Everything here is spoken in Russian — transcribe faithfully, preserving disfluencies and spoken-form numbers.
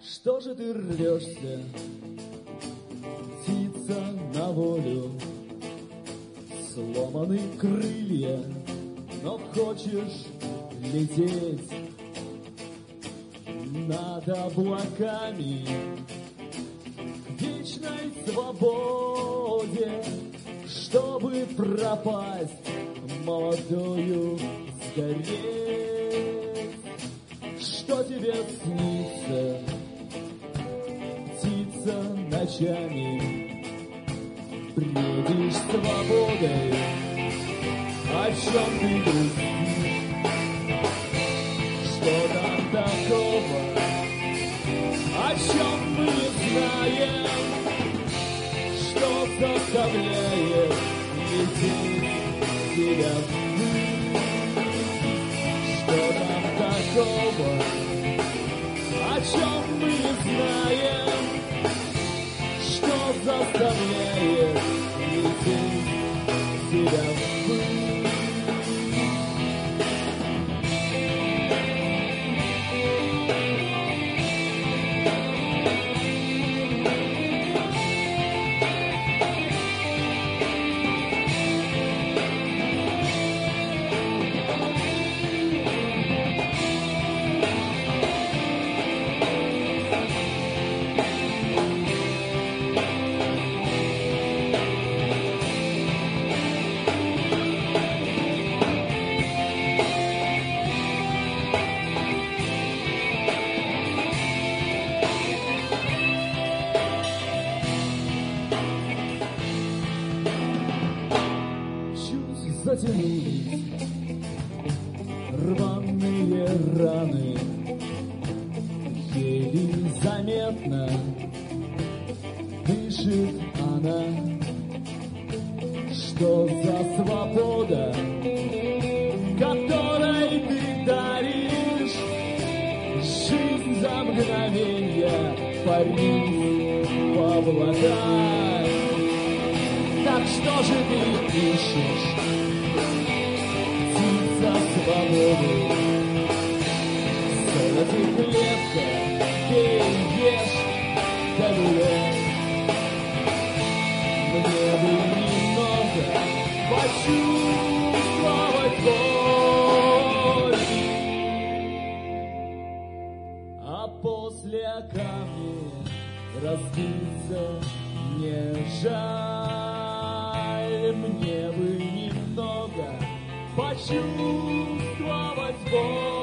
Что же ты рвешься, птица, на волю? Сломаны крылья, но хочешь лететь над облаками к вечной свободе, чтобы пропасть молодою сгореть. Что тебе снится, птица, ночами? Бредишь свободой, о чем ты грустишь? Что там такого, о чем мы не знаем? Что заставляет лететь тебя ввысь? Что там такого, о чем мы не знаем? Что заставляет лететь тебя ввысь? Затянулись рваные раны, еле заметно дышит она. Что за свобода, которой ты даришь жизнь за мгновенье, парить в облака? Так что же ты ищешь, свободу? Золотых клетка, пей, ешь, да гуляй. Мне бы немного почувствовать боль, а после о камни разбиться не жаль. Мне бы немного почувствовать боль.